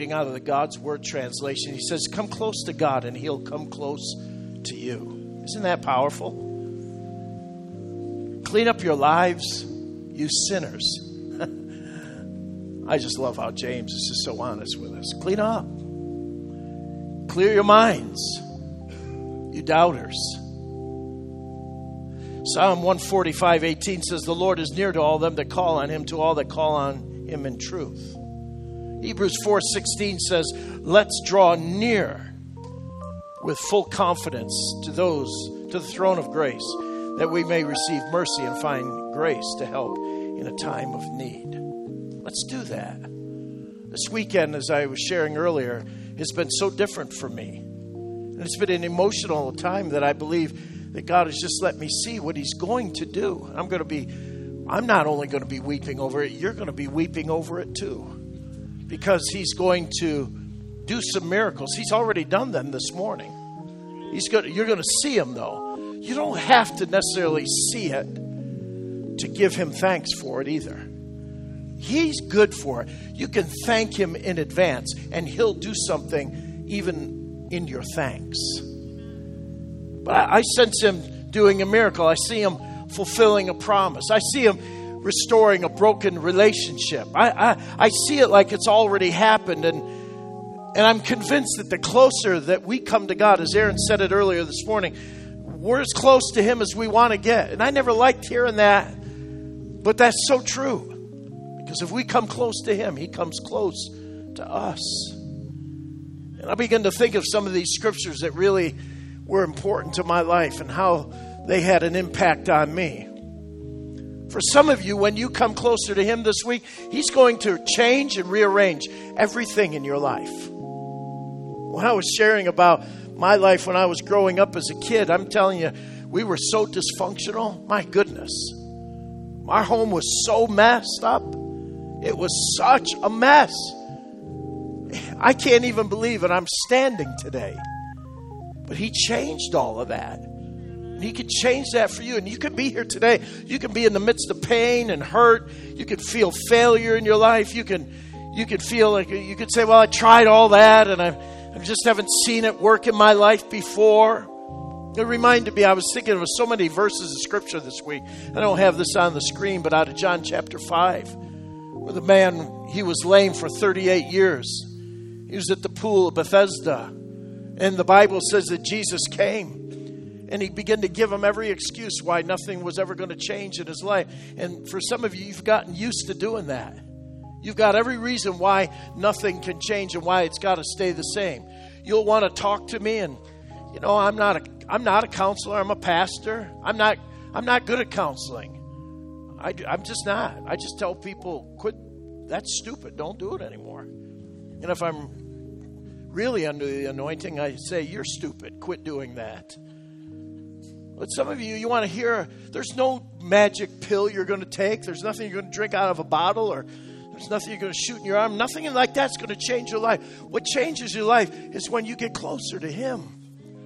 reading out of the God's Word translation. He says, come close to God and He'll come close to you. Isn't that powerful? Clean up your lives, you sinners. I just love how James is just so honest with us. Clean up. Clear your minds, you doubters. Psalm 145:18 says, the Lord is near to all them that call on Him, to all that call on Him in truth. Hebrews 4:16 says, let's draw near with full confidence to the throne of grace, that we may receive mercy and find grace to help in a time of need. Let's do that. This weekend, as I was sharing earlier, has been so different for me. And it's been an emotional time that I believe that God has just let me see what He's going to do. I'm not only going to be weeping over it, you're going to be weeping over it too. Because He's going to do some miracles. He's already done them this morning. You're going to see Him though. You don't have to necessarily see it to give Him thanks for it either. He's good for it. You can thank Him in advance and He'll do something even in your thanks. But I sense Him doing a miracle. I see Him fulfilling a promise. I see Him restoring a broken relationship. I see it like it's already happened. And I'm convinced that the closer that we come to God, as Aaron said it earlier this morning, we're as close to Him as we want to get. And I never liked hearing that, but that's so true. Because if we come close to Him, He comes close to us. And I begin to think of some of these scriptures that really were important to my life and how they had an impact on me. For some of you, when you come closer to Him this week, He's going to change and rearrange everything in your life. When I was sharing about my life when I was growing up as a kid, I'm telling you, we were so dysfunctional. My goodness. Our home was so messed up. It was such a mess. I can't even believe it. I'm standing today. But He changed all of that. And He could change that for you. And you can be here today. You can be in the midst of pain and hurt. You can feel failure in your life. You can feel like you could say, well, I tried all that and I just haven't seen it work in my life before. It reminded me, I was thinking of so many verses of scripture this week. I don't have this on the screen, but out of John chapter 5, where the man, he was lame for 38 years. He was at the pool of Bethesda. And the Bible says that Jesus came and He began to give him every excuse why nothing was ever going to change in his life. And for some of you, you've gotten used to doing that. You've got every reason why nothing can change and why it's got to stay the same. You'll want to talk to me and, I'm not a counselor. I'm a pastor. I'm not good at counseling. I'm just not. I just tell people, quit. That's stupid. Don't do it anymore. And if I'm really under the anointing, I say, you're stupid. Quit doing that. But some of you want to hear, there's no magic pill you're going to take. There's nothing you're going to drink out of a bottle, or there's nothing you're going to shoot in your arm. Nothing like that's going to change your life. What changes your life is when you get closer to Him.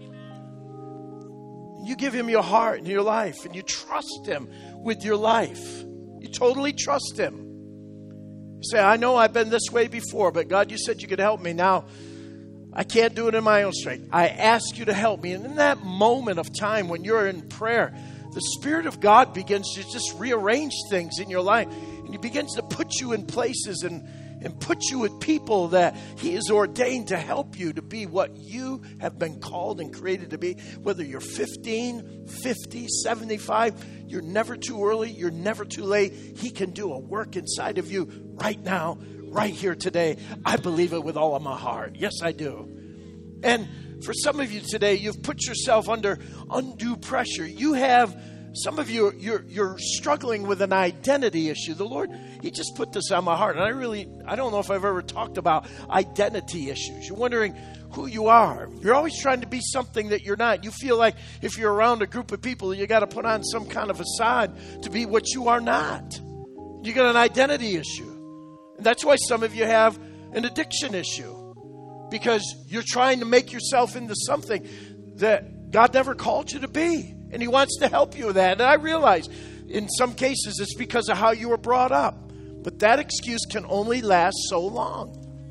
You give Him your heart and your life, and you trust Him with your life. You totally trust Him. You say, I know I've been this way before, but God, you said you could help me. Now, I can't do it in my own strength. I ask you to help me. And in that moment of time when you're in prayer, the Spirit of God begins to just rearrange things in your life. And He begins to put you in places and put you with people that He has ordained to help you to be what you have been called and created to be. Whether you're 15, 50, 75, you're never too early, you're never too late. He can do a work inside of you right now, right here today. I believe it with all of my heart. Yes, I do. And for some of you today, you've put yourself under undue pressure. Some of you, you're struggling with an identity issue. The Lord, He just put this on my heart. And I don't know if I've ever talked about identity issues. You're wondering who you are. You're always trying to be something that you're not. You feel like if you're around a group of people, you got to put on some kind of facade to be what you are not. You got an identity issue. And that's why some of you have an addiction issue. Because you're trying to make yourself into something that God never called you to be. And He wants to help you with that. And I realize in some cases it's because of how you were brought up. But that excuse can only last so long.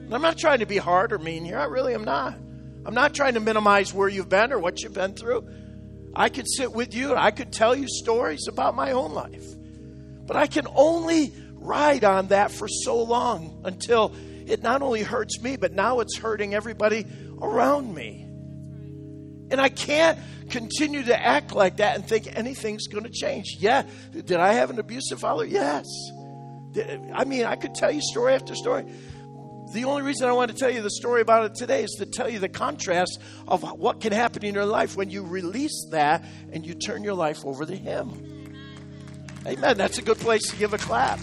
And I'm not trying to be hard or mean here. I really am not. I'm not trying to minimize where you've been or what you've been through. I could sit with you and I could tell you stories about my own life. But I can only ride on that for so long until it not only hurts me, but now it's hurting everybody around me. And I can't continue to act like that and think anything's going to change. Yeah, did I have an abusive father? Yes. I mean, I could tell you story after story. The only reason I want to tell you the story about it today is to tell you the contrast of what can happen in your life when you release that and you turn your life over to Him. Amen. That's a good place to give a clap.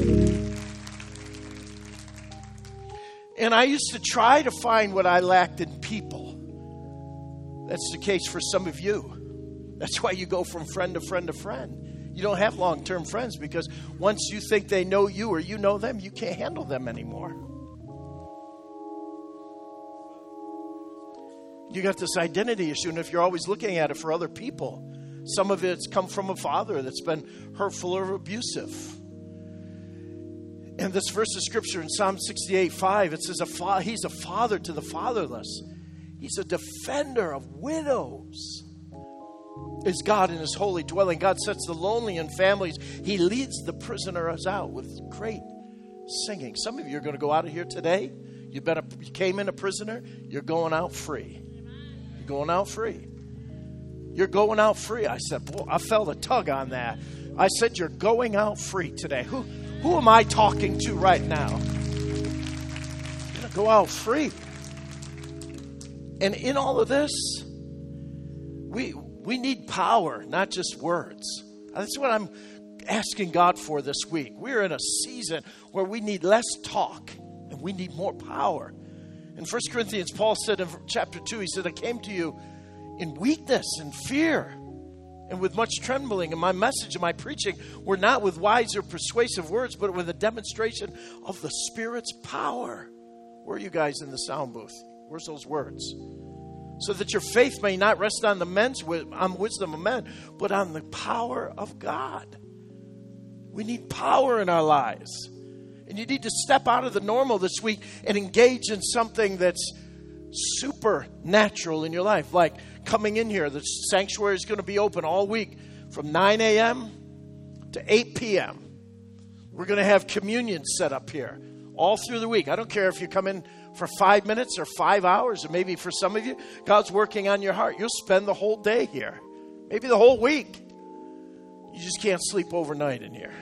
And I used to try to find what I lacked in people. That's the case for some of you. That's why you go from friend to friend to friend. You don't have long-term friends because once you think they know you or you know them, you can't handle them anymore. You got this identity issue, and if you're always looking at it for other people, some of it's come from a father that's been hurtful or abusive. And this verse of scripture in Psalm 68:5, it says, He's a father to the fatherless. He's a defender of widows. Is God in His holy dwelling. God sets the lonely in families. He leads the prisoners out with great singing. Some of you are going to go out of here today. You came in a prisoner. You're going out free. You're going out free. You're going out free. I said, boy, I felt a tug on that. I said, you're going out free today. Who am I talking to right now? You're going to go out free. And in all of this, we need power, not just words. That's what I'm asking God for this week. We're in a season where we need less talk and we need more power. In 1 Corinthians, Paul said in chapter 2, he said, I came to you in weakness and fear and with much trembling. And my message and my preaching were not with wise or persuasive words, but with a demonstration of the Spirit's power. Where are you guys in the sound booth? Where's those words? So that your faith may not rest on on wisdom of men, but on the power of God. We need power in our lives. And you need to step out of the normal this week and engage in something that's supernatural in your life. Like coming in here, the sanctuary is going to be open all week from 9 a.m. to 8 p.m. We're going to have communion set up here all through the week. I don't care if you come in for 5 minutes or 5 hours, or maybe for some of you, God's working on your heart. You'll spend the whole day here, maybe the whole week. You just can't sleep overnight in here.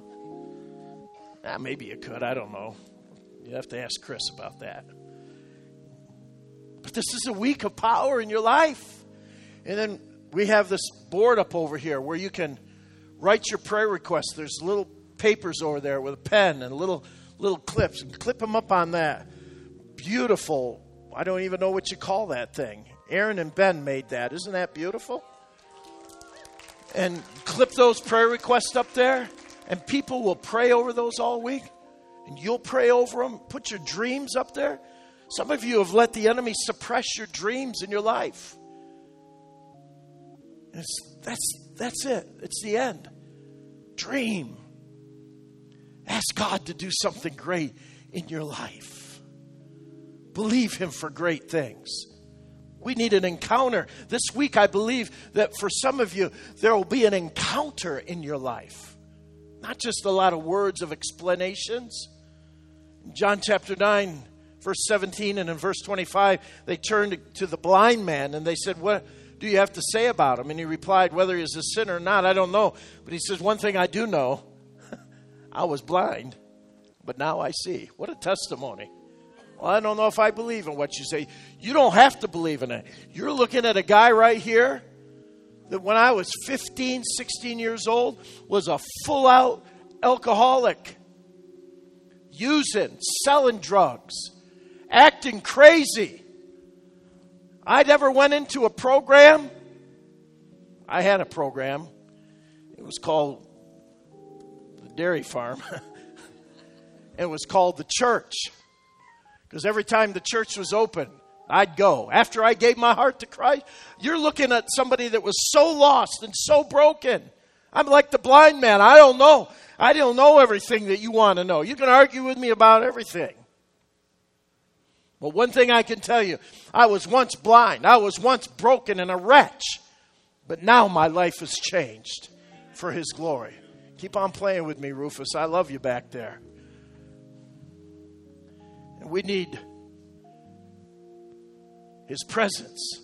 Maybe you could. I don't know. You have to ask Chris about that. But this is a week of power in your life. And then we have this board up over here where you can write your prayer requests. There's little papers over there with a pen and little clips, and clip them up on that. Beautiful. I don't even know what you call that thing. Aaron and Ben made that. Isn't that beautiful? And clip those prayer requests up there, and people will pray over those all week. And you'll pray over them. Put your dreams up there. Some of you have let the enemy suppress your dreams in your life. That's it. It's the end. Dream. Ask God to do something great in your life. Believe Him for great things. We need an encounter. This week, I believe that for some of you, there will be an encounter in your life. Not just a lot of words of explanations. In John chapter 9, verse 17 and in verse 25, they turned to the blind man and they said, what do you have to say about him? And he replied, whether he is a sinner or not, I don't know. But he says, one thing I do know, I was blind, but now I see. What a testimony. Well, I don't know if I believe in what you say. You don't have to believe in it. You're looking at a guy right here that when I was 15, 16 years old was a full-out alcoholic. Using, selling drugs, acting crazy. I never went into a program. I had a program. It was called the Dairy Farm. It was called the church. Because every time the church was open, I'd go. After I gave my heart to Christ, you're looking at somebody that was so lost and so broken. I'm like the blind man. I don't know. I don't know everything that you want to know. You can argue with me about everything. But one thing I can tell you, I was once blind. I was once broken and a wretch. But now my life has changed for His glory. Keep on playing with me, Rufus. I love you back there. And we need His presence.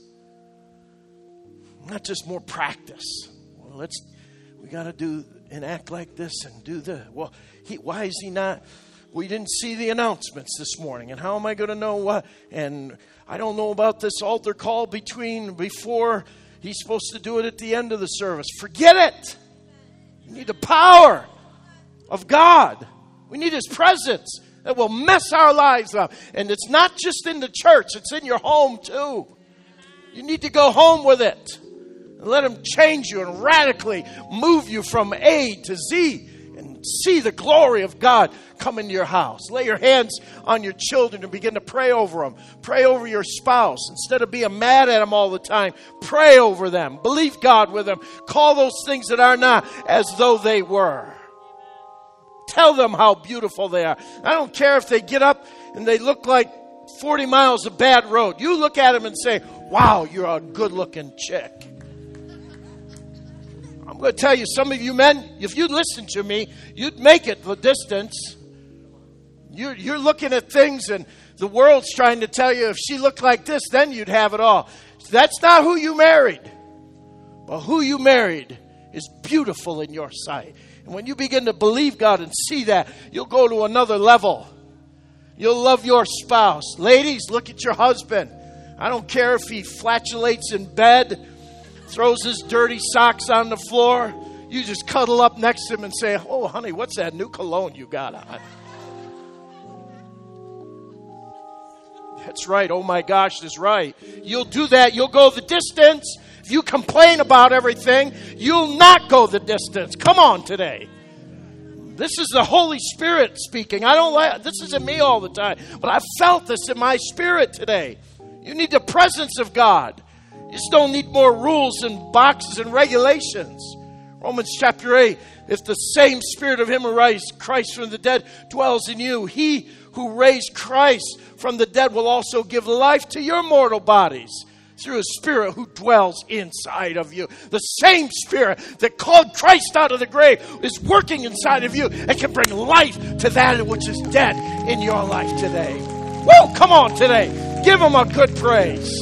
Not just more practice. Well, we got to do and act like this and do this. Well, why is He not? We didn't see the announcements this morning. And how am I going to know what? And I don't know about this altar call before he's supposed to do it at the end of the service. Forget it. We need the power of God. We need His presence that will mess our lives up. And it's not just in the church. It's in your home too. You need to go home with it. And let Him change you and radically move you from A to Z. And see the glory of God come into your house. Lay your hands on your children and begin to pray over them. Pray over your spouse. Instead of being mad at them all the time, pray over them. Believe God with them. Call those things that are not as though they were. Tell them how beautiful they are. I don't care if they get up and they look like 40 miles of bad road. You look at them and say, wow, you're a good-looking chick. I'm going to tell you, some of you men, if you'd listen to me, you'd make it the distance. You're looking at things and the world's trying to tell you if she looked like this, then you'd have it all. That's not who you married. But who you married is beautiful in your sight. And when you begin to believe God and see that, you'll go to another level. You'll love your spouse. Ladies, look at your husband. I don't care if he flatulates in bed, throws his dirty socks on the floor. You just cuddle up next to him and say, oh, honey, what's that new cologne you got on? That's right. Oh, my gosh, that's right. You'll do that. You'll go the distance. If you complain about everything, you'll not go the distance. Come on today. This is the Holy Spirit speaking. This isn't me all the time, but I felt this in my spirit today. You need the presence of God. You just don't need more rules and boxes and regulations. Romans chapter 8, if the same Spirit of Him who raised Christ from the dead dwells in you, He who raised Christ from the dead will also give life to your mortal bodies through His Spirit who dwells inside of you. The same Spirit that called Christ out of the grave is working inside of you and can bring life to that which is dead in your life today. Woo! Come on today. Give Him a good praise.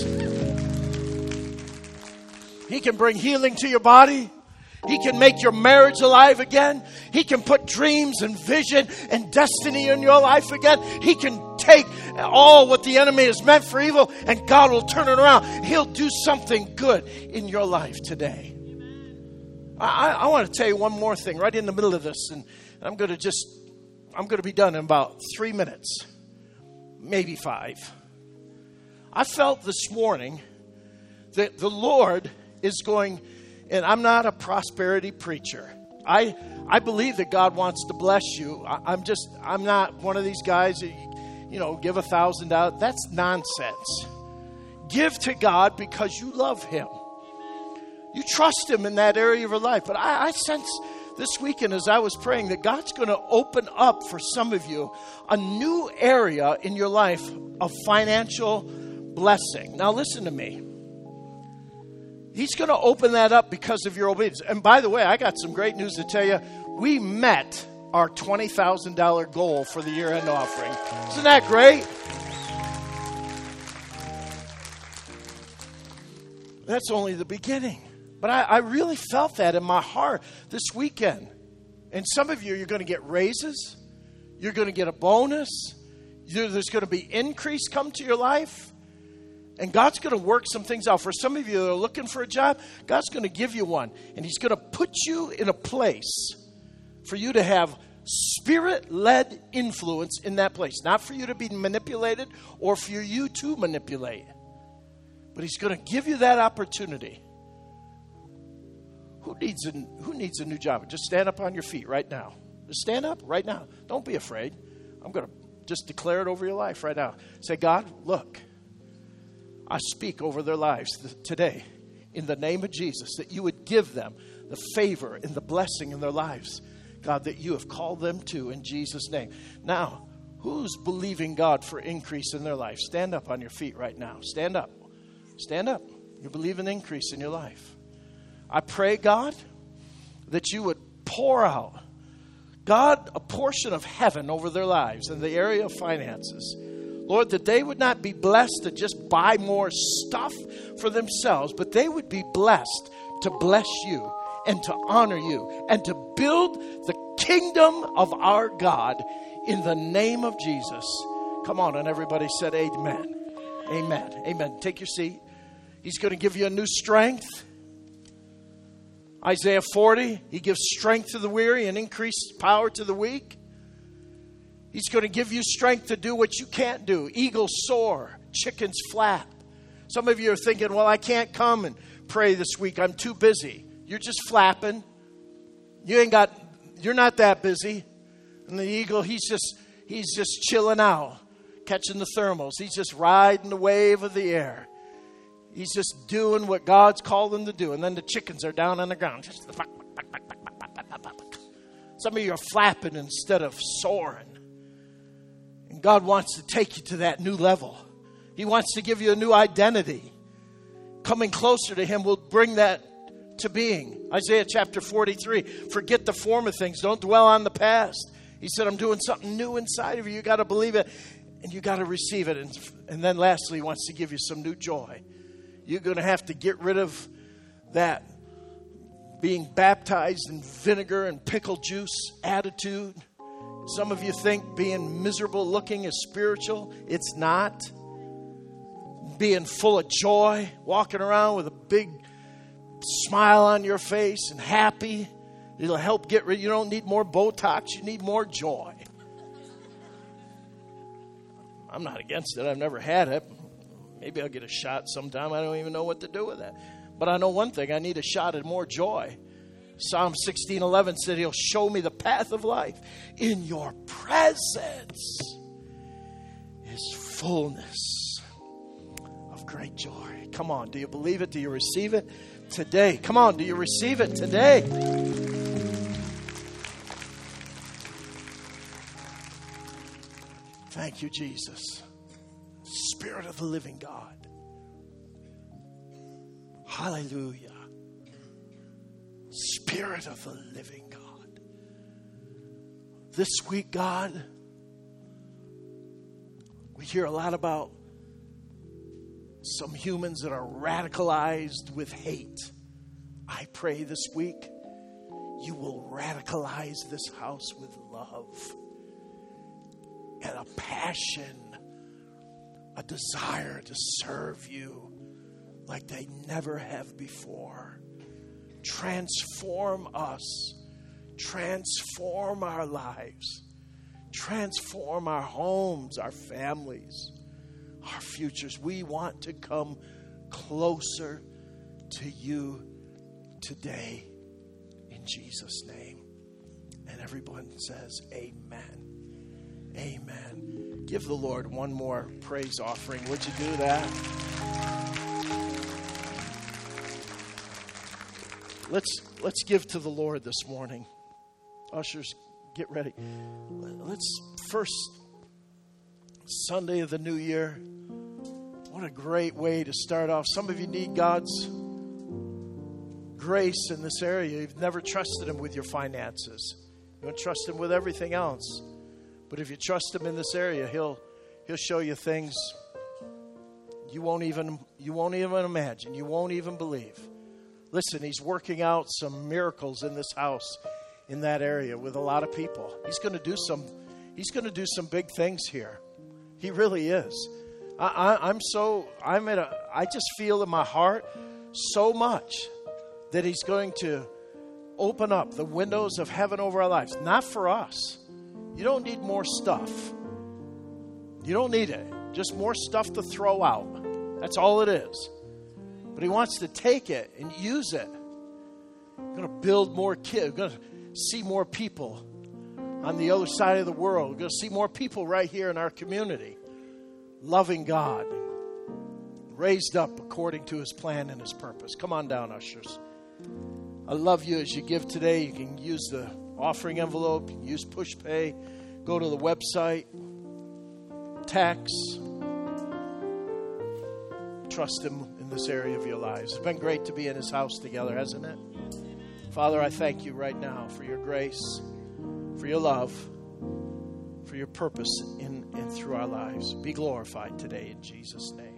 He can bring healing to your body. He can make your marriage alive again. He can put dreams and vision and destiny in your life again. He can take all what the enemy has meant for evil and God will turn it around. He'll do something good in your life today. I want to tell you one more thing right in the middle of this, and I'm going to be done in about 3 minutes, maybe 5. I felt this morning that the Lord is going, and I'm not a prosperity preacher. I believe that God wants to bless you. I'm not one of these guys that, give $1,000. That's nonsense. Give to God because you love Him. You trust Him in that area of your life. But I sense this weekend as I was praying that God's going to open up for some of you a new area in your life of financial blessing. Now listen to me. He's going to open that up because of your obedience. And by the way, I got some great news to tell you. We met our $20,000 goal for the year-end offering. Isn't that great? That's only the beginning. But I really felt that in my heart this weekend. And some of you, you're going to get raises. You're going to get a bonus. There's going to be increase come to your life. And God's going to work some things out. For some of you that are looking for a job, God's going to give you one. And He's going to put you in a place for you to have Spirit-led influence in that place. Not for you to be manipulated or for you to manipulate. But He's going to give you that opportunity. Who needs a new job? Just stand up on your feet right now. Just stand up right now. Don't be afraid. I'm going to just declare it over your life right now. Say, God, look. I speak over their lives today in the name of Jesus, that you would give them the favor and the blessing in their lives, God, that you have called them to in Jesus' name. Now, Who's believing God for increase in their life? Stand up on your feet right now. Stand up. Stand up. You believe in increase in your life. I pray, God, that you would pour out, God, a portion of heaven over their lives in the area of finances. Lord, that they would not be blessed to just buy more stuff for themselves, but they would be blessed to bless you and to honor you and to build the kingdom of our God in the name of Jesus. Come on, and everybody said amen. Amen. Amen. Take your seat. He's going to give you a new strength. Isaiah 40, he gives strength to the weary and increased power to the weak. He's going to give you strength to do what you can't do. Eagles soar, chickens flap. Some of you are thinking, well, I can't come and pray this week. I'm too busy. You're just flapping. You're not that busy. And the eagle, he's just chilling out, catching the thermals. He's just riding the wave of the air. He's just doing what God's called him to do. And then the chickens are down on the ground. Some of you are flapping instead of soaring. And God wants to take you to that new level. He wants to give you a new identity. Coming closer to him will bring that to being. Isaiah chapter 43. Forget the former things. Don't dwell on the past. He said, I'm doing something new inside of you. You got to believe it. And you got to receive it. And then lastly, he wants to give you some new joy. You're going to have to get rid of that being baptized in vinegar and pickle juice attitude. Some of you think being miserable looking is spiritual. It's not. Being full of joy, walking around with a big smile on your face and happy. It'll help get rid. You don't need more Botox. You need more joy. I'm not against it. I've never had it. Maybe I'll get a shot sometime. I don't even know what to do with that. But I know one thing. I need a shot of more joy. Psalm 16:11 said, he'll show me the path of life. In your presence is fullness of great joy. Come on. Do you believe it? Do you receive it today? Come on. Do you receive it today? Thank you, Jesus. Spirit of the living God. Hallelujah. Spirit of the living God. This week, God, we hear a lot about some humans that are radicalized with hate. I pray this week you will radicalize this house with love and a passion, a desire to serve you like they never have before. Transform us. Transform our lives. Transform our homes, our families, our futures. We want to come closer to you today in Jesus' name. And everyone says amen. Amen. Give the Lord one more praise offering. Would you do that? Let's give to the Lord this morning. Ushers, get ready. Let's first Sunday of the new year. What a great way to start off. Some of you need God's grace in this area. You've never trusted him with your finances. You don't trust him with everything else. But if you trust him in this area, he'll show you things you won't even imagine. You won't even believe. Listen, he's working out some miracles in this house, in that area, with a lot of people. He's going to do some big things here. He really is. I just feel in my heart so much that he's going to open up the windows of heaven over our lives. Not for us. You don't need more stuff. You don't need it. Just more stuff to throw out. That's all it is. But he wants to take it and use it. We're going to build more kids. We're going to see more people on the other side of the world. We're going to see more people right here in our community loving God, raised up according to his plan and his purpose. Come on down, ushers. I love you as you give today. You can use the offering envelope, use push pay, go to the website, attacks. Trust him in this area of your lives. It's been great to be in his house together, hasn't it? Father, I thank you right now for your grace, for your love, for your purpose in and through our lives. Be glorified today in Jesus' name.